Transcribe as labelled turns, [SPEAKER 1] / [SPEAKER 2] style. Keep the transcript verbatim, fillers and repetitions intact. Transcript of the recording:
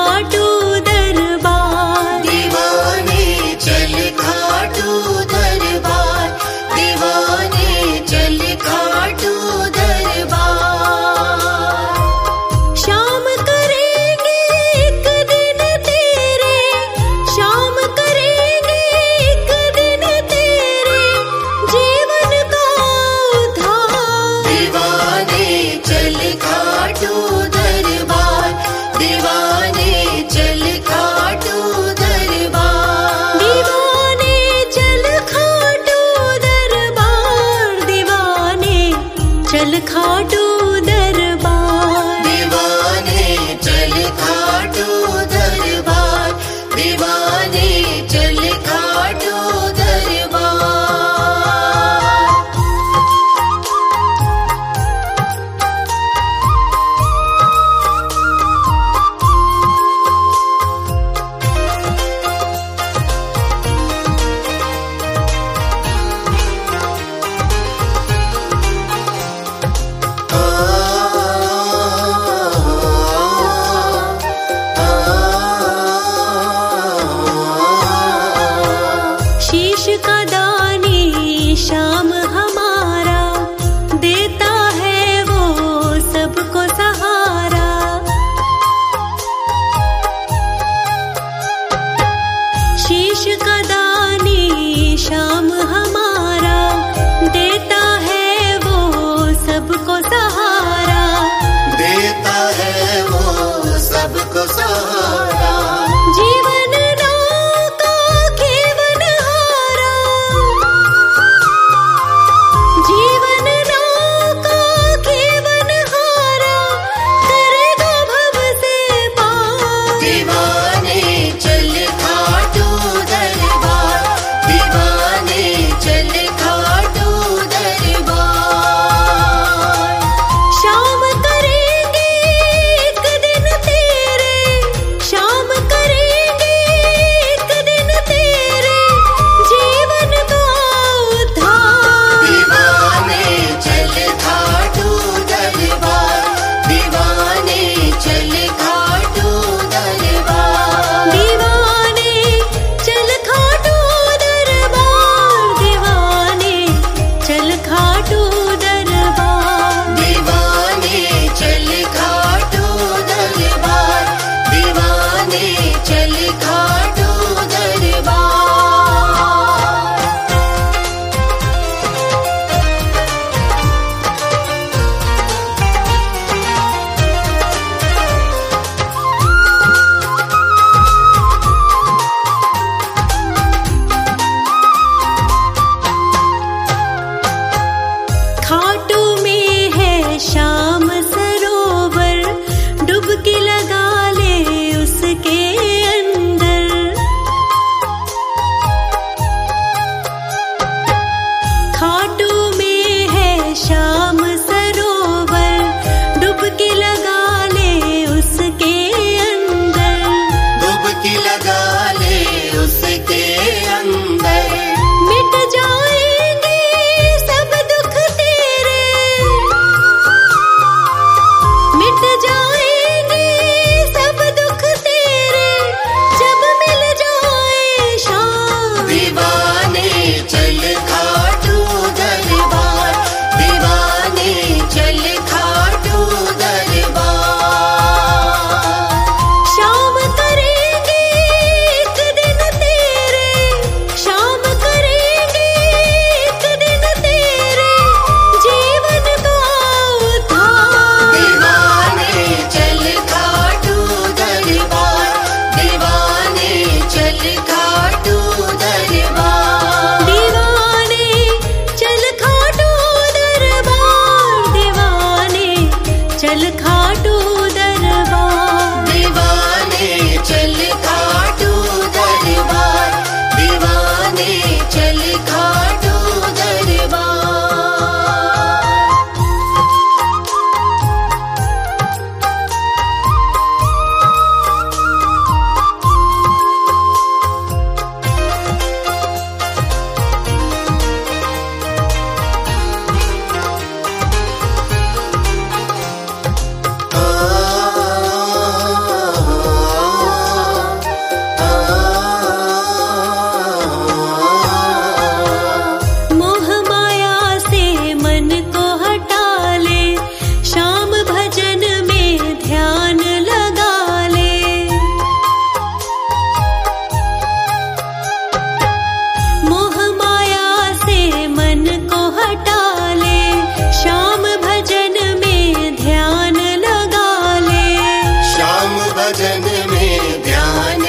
[SPEAKER 1] खाटू दरबार,
[SPEAKER 2] दीवाने चल खाटू दरबार, दीवाने चल खाटू दरबार।
[SPEAKER 1] शाम करेंगे एक दिन तेरे, शाम करेंगे एक दिन तेरे जीवन का उद्धार।
[SPEAKER 2] दीवाने चल खाटू दरबार, दीवाने चल खाटू दरबार,
[SPEAKER 1] दीवाने चल खाटू दरबार, दीवाने चल खाटू दरबार।
[SPEAKER 2] दीवाने चल खाटू दरबार, दीवाने चल खाटू दरबार।
[SPEAKER 1] शीश का दानी श्याम हमारा, देता है वो सबको सहारा। शीश का दानी श्याम हमारा, देता है वो सबको सहारा।
[SPEAKER 2] देता है वो सबको सहारा।
[SPEAKER 1] जीवन नौका केवल हारा, जीवन नौका केवल हारा, करेगा भव से पार।
[SPEAKER 2] दीवाने चल खाटू दरबार, दीवाने चल खाटू दरबार।
[SPEAKER 1] शाम करेंगे एक दिन तेरे,
[SPEAKER 2] ध्यान